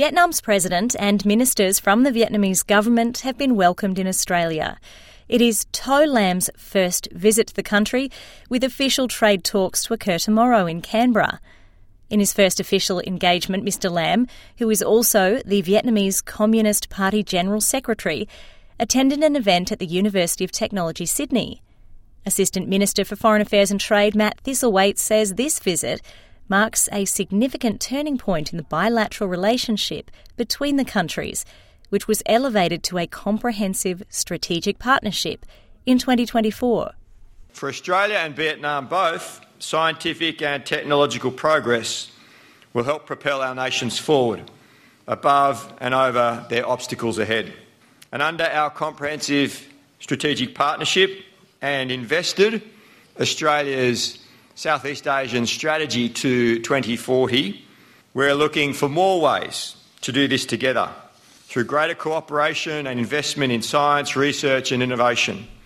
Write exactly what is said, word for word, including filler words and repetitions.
Vietnam's president and ministers from the Vietnamese government have been welcomed in Australia. It is To Lam's first visit to the country, with official trade talks to occur tomorrow in Canberra. In his first official engagement, Mister Lam, who is also the Vietnamese Communist Party General Secretary, attended an event at the University of Technology, Sydney. Assistant Minister for Foreign Affairs and Trade, Matt Thistlethwaite, says this visit marks a significant turning point in the bilateral relationship between the countries, which was elevated to a comprehensive strategic partnership in twenty twenty-four. For Australia and Vietnam both, scientific and technological progress will help propel our nations forward, above and over their obstacles ahead. And under our comprehensive strategic partnership and invested Australia's Southeast Asian strategy to twenty forty, we're looking for more ways to do this together, through greater cooperation and investment in science, research and innovation.